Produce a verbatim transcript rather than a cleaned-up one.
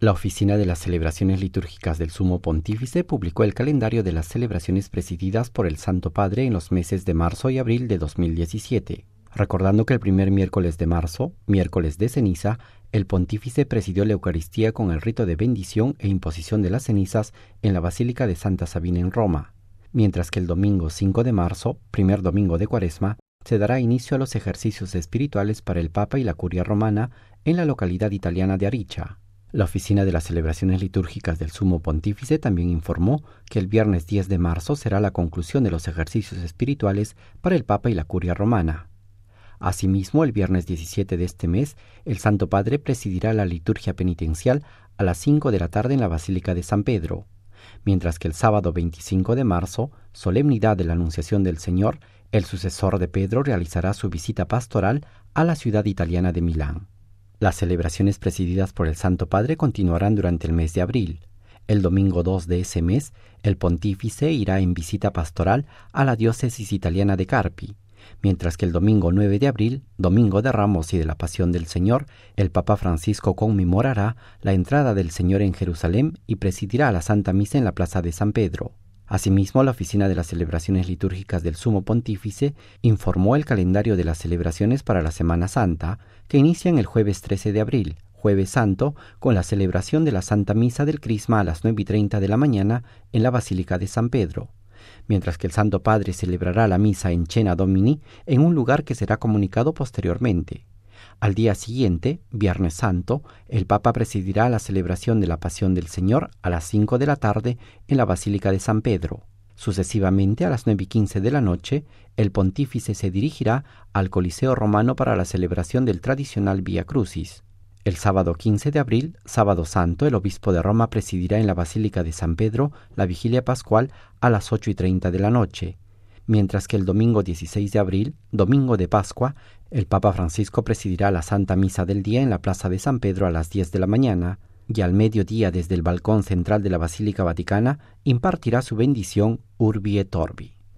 La Oficina de las Celebraciones Litúrgicas del Sumo Pontífice publicó el calendario de las celebraciones presididas por el Santo Padre en los meses de marzo y abril de dos mil diecisiete, recordando que el primer miércoles de marzo, miércoles de ceniza, el Pontífice presidió la Eucaristía con el rito de bendición e imposición de las cenizas en la Basílica de Santa Sabina en Roma, mientras que el domingo cinco de marzo, primer domingo de Cuaresma, se dará inicio a los ejercicios espirituales para el Papa y la Curia Romana en la localidad italiana de Aricia. La Oficina de las Celebraciones Litúrgicas del Sumo Pontífice también informó que el viernes diez de marzo será la conclusión de los ejercicios espirituales para el Papa y la Curia Romana. Asimismo, el viernes diecisiete de este mes, el Santo Padre presidirá la liturgia penitencial a las cinco de la tarde en la Basílica de San Pedro, mientras que el sábado veinticinco de marzo, solemnidad de la Anunciación del Señor, el sucesor de Pedro realizará su visita pastoral a la ciudad italiana de Milán. Las celebraciones presididas por el Santo Padre continuarán durante el mes de abril. El domingo dos de ese mes, el Pontífice irá en visita pastoral a la diócesis italiana de Carpi, mientras que el domingo nueve de abril, Domingo de Ramos y de la Pasión del Señor, el Papa Francisco conmemorará la entrada del Señor en Jerusalén y presidirá la Santa Misa en la Plaza de San Pedro. Asimismo, la Oficina de las Celebraciones Litúrgicas del Sumo Pontífice informó el calendario de las celebraciones para la Semana Santa, que inician el jueves trece de abril, Jueves Santo, con la celebración de la Santa Misa del Crisma a las nueve y treinta de la mañana en la Basílica de San Pedro, mientras que el Santo Padre celebrará la misa en Cena Domini en un lugar que será comunicado posteriormente. Al día siguiente, Viernes Santo, el Papa presidirá la celebración de la Pasión del Señor a las cinco de la tarde en la Basílica de San Pedro. Sucesivamente, a las nueve y quince de la noche, el Pontífice se dirigirá al Coliseo Romano para la celebración del tradicional Vía Crucis. El sábado quince de abril, Sábado Santo, el Obispo de Roma presidirá en la Basílica de San Pedro la Vigilia Pascual a las ocho y treinta de la noche, mientras que el domingo dieciséis de abril, Domingo de Pascua, el Papa Francisco presidirá la Santa Misa del Día en la Plaza de San Pedro a las diez de la mañana, y al mediodía desde el balcón central de la Basílica Vaticana impartirá su bendición Urbi et Orbi.